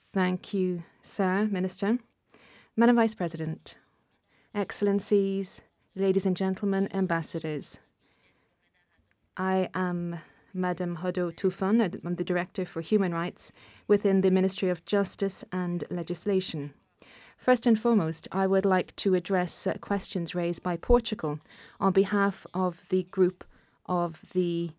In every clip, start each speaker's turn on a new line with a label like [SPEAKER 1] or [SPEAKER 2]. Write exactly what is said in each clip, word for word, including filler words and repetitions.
[SPEAKER 1] Thank you, Sir Minister. Madam Vice President, Excellencies, ladies and gentlemen, ambassadors. I am Madam Hodo Tufan. I'm the Director for Human Rights within the Ministry of Justice and Legislation. First and foremost, I would like to address uh, questions raised by Portugal on behalf of the group of the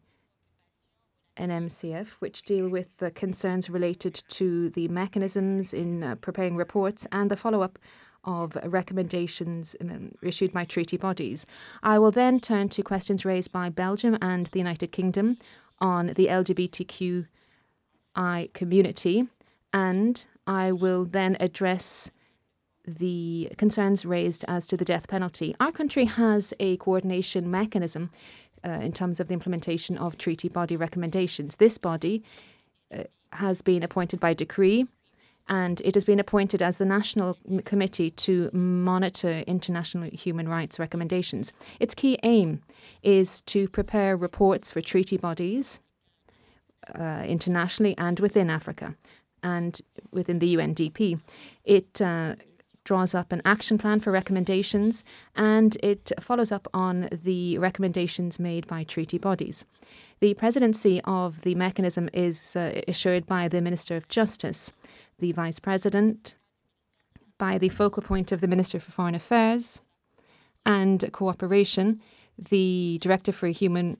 [SPEAKER 1] N M C F, which deal with the concerns related to the mechanisms in uh, preparing reports and the follow-up of recommendations um, issued by treaty bodies. I will then turn to questions raised by Belgium and the United Kingdom on the L G B T Q I community, and I will then address the concerns raised as to the death penalty. Our country has a coordination mechanism uh, in terms of the implementation of treaty body recommendations. This body uh, has been appointed by decree, and it has been appointed as the National Committee to monitor international human rights recommendations. Its key aim is to prepare reports for treaty bodies uh, internationally and within Africa and within the U N D P. It uh, draws up an action plan for recommendations, and it follows up on the recommendations made by treaty bodies. The presidency of the mechanism is uh, assured by the Minister of Justice, the Vice President, by the focal point of the Minister for Foreign Affairs and Cooperation, the Director for Human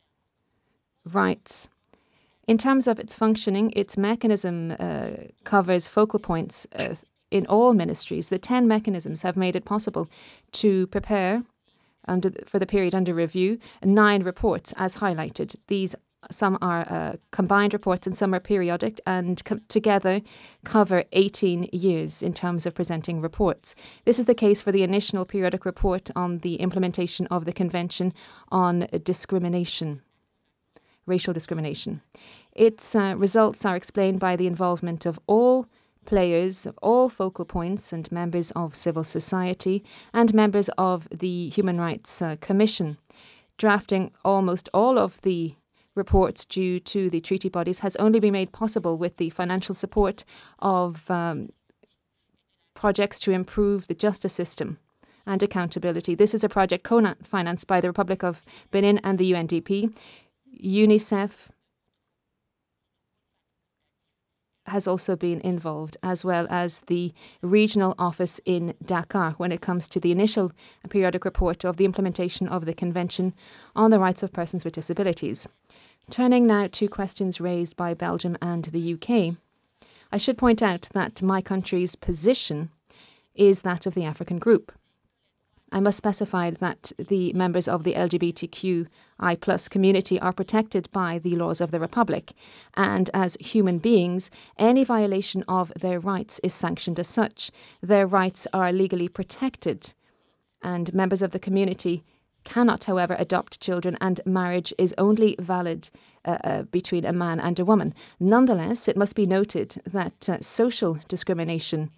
[SPEAKER 1] Rights. In terms of its functioning, its mechanism uh, covers focal points uh, in all ministries. The ten mechanisms have made it possible to prepare, under for the period under review, nine reports as highlighted. These some are uh, combined reports and some are periodic, and co- together cover eighteen years in terms of presenting reports. This is the case for the initial periodic report on the implementation of the Convention on Discrimination, Racial Discrimination. Its uh, results are explained by the involvement of all players, of all focal points, and members of civil society and members of the Human Rights uh, Commission. Drafting almost all of the reports due to the treaty bodies has only been made possible with the financial support of um, projects to improve the justice system and accountability. This is a project co-financed by the Republic of Benin and the U N D P. UNICEF has also been involved, as well as the regional office in Dakar when it comes to the initial periodic report of the implementation of the Convention on the Rights of Persons with Disabilities. Turning now to questions raised by Belgium and the U K, I should point out that my country's position is that of the African group. I must specify that the members of the L G B T Q I plus community are protected by the laws of the Republic, and as human beings, any violation of their rights is sanctioned as such. Their rights are legally protected, and members of the community cannot, however, adopt children, and marriage is only valid uh, uh, between a man and a woman. Nonetheless, it must be noted that uh, social discrimination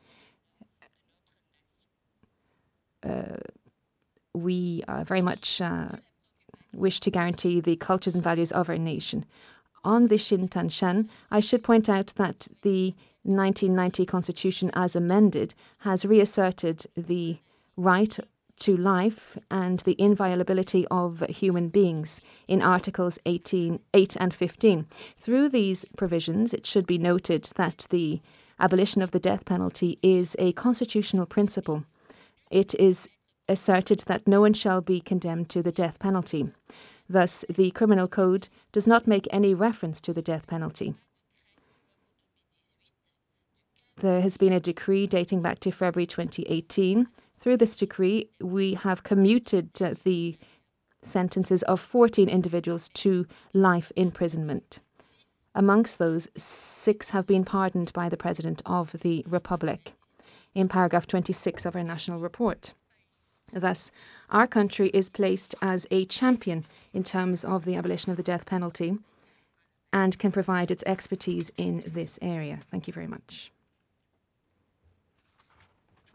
[SPEAKER 1] uh, we uh, very much uh, wish to guarantee the cultures and values of our nation. On the Shin Tan Shan, I should point out that the nineteen ninety Constitution, as amended, has reasserted the right to life and the inviolability of human beings in Articles eighteen, eight and fifteen. Through these provisions, it should be noted that the abolition of the death penalty is a constitutional principle. It is asserted that no one shall be condemned to the death penalty. Thus, the Criminal Code does not make any reference to the death penalty. There has been a decree dating back to February twenty eighteen. Through this decree, we have commuted uh, the sentences of fourteen individuals to life imprisonment. Amongst those, six have been pardoned by the President of the Republic in paragraph twenty-six of our national report. Thus, our country is placed as a champion in terms of the abolition of the death penalty and can provide its expertise in this area. Thank you very much.